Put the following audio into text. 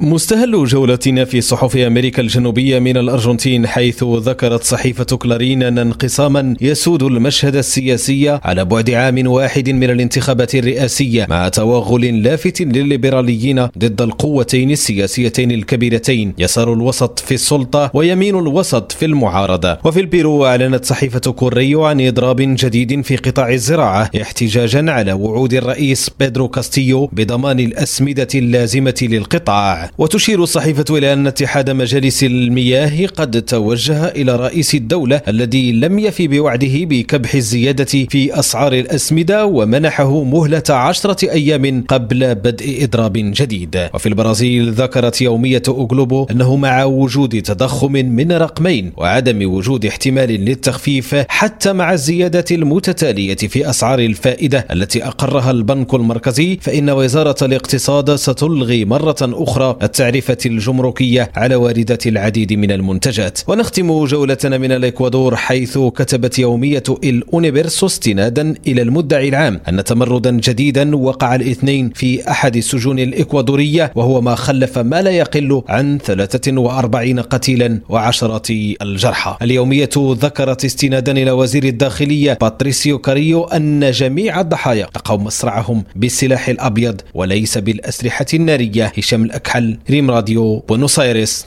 مستهل جولتنا في صحف أمريكا الجنوبية من الأرجنتين، حيث ذكرت صحيفة كلارين أن انقساما يسود المشهد السياسي على بعد عام واحد من الانتخابات الرئاسية، مع توغل لافت للليبراليين ضد القوتين السياسيتين الكبيرتين، يسار الوسط في السلطة ويمين الوسط في المعارضة. وفي البيرو أعلنت صحيفة كوريو عن إضراب جديد في قطاع الزراعة احتجاجا على وعود الرئيس بيدرو كاستيو بضمان الأسمدة اللازمة للقطاع. وتشير الصحيفة إلى أن اتحاد مجالس المياه قد توجه إلى رئيس الدولة الذي لم يفي بوعده بكبح الزيادة في أسعار الأسمدة، ومنحه مهلة 10 أيام قبل بدء إضراب جديد. وفي البرازيل ذكرت يومية أوغلوبو أنه مع وجود تضخم من رقمين وعدم وجود احتمال للتخفيف حتى مع الزيادة المتتالية في أسعار الفائدة التي أقرها البنك المركزي، فإن وزارة الاقتصاد ستلغي مرة أخرى التعرفة الجمركية على واردات العديد من المنتجات. ونختم جولتنا من الإكوادور، حيث كتبت يومية الأونيفيرسو استنادا إلى المدعي العام أن تمردا جديدا وقع الاثنين في أحد السجون الإكوادورية، وهو ما خلف ما لا يقل عن 43 قتيلا و10 الجرحى. اليومية ذكرت استنادا إلى وزير الداخلية باتريسيو كاريو أن جميع الضحايا لقوا مصرعهم بالسلاح الأبيض وليس بالأسلحة النارية. هشام الأكحل، ريم راديو، بونوس آيرس.